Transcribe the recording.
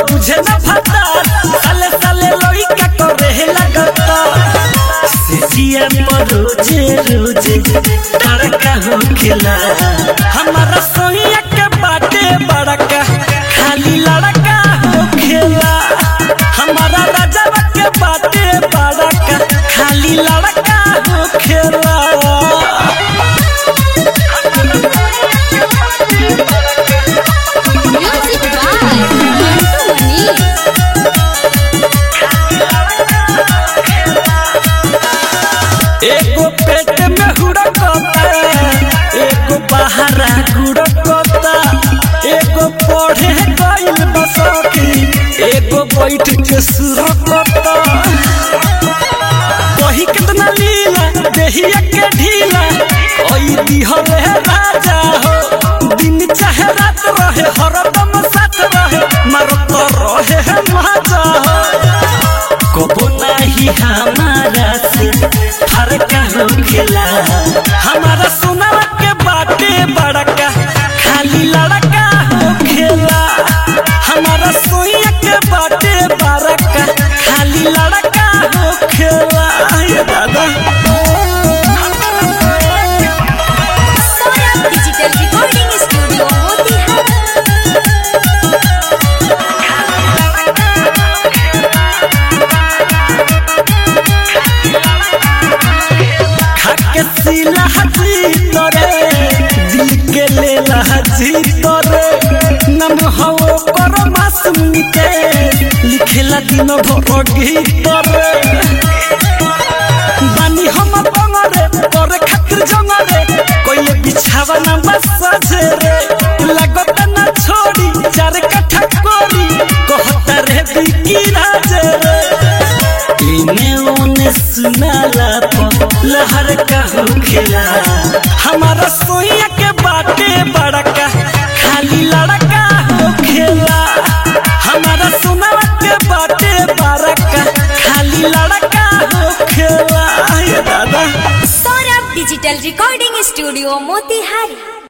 बुझे न फता साले साले लोई का करे लगता सिजिया पर रोजे रोजे तड़का हो खिला हमारा सोनिया के बाटे बड़का खाली लड़का हो खेला हमारा राजा के बाटे बड़का खाली लड़का हो खेला एगो पेट में हुड़कता एगो बाहरा गुड़कता एगो पढ़े गइल बसकी एगो बैठ के सुरकता वही कितना लीला देहिया के ढीला ओई दिहले राजा हो दिन चाहे रात रहे हरदम साथ रहे मरत रहे मजा हो कबो नहीं हमारा से फर्क हो खेला हमारा सोनावा के बाटे बड़का खाली लड़का हो खेला हमारा सोइया के बाटे बड़का खाली लड़का हो खेला ये दादा डिजिटल रिकॉर्डिंग स्टूडियो खाके सीला हजी तोरे दिल के लेला हजी तोरे नम हो कर मासूम के लिखेला दिन भर गीत रे बानी हम बंगरे तोरे खातिर जंगरे कोई बिछावा ना बस रे लागत ना छोड़ी चार कट्ठा कोरी कहता रे बिकी राज रे इने ओने सुनाला लहर का हो खेला हमारा सोइया के बाटे बड़का खाली लड़का हो खेला हमारा सोनावा के बाटे बड़का खाली लड़का हो खेला ये दादा Saurabh digital recording studio Motihari.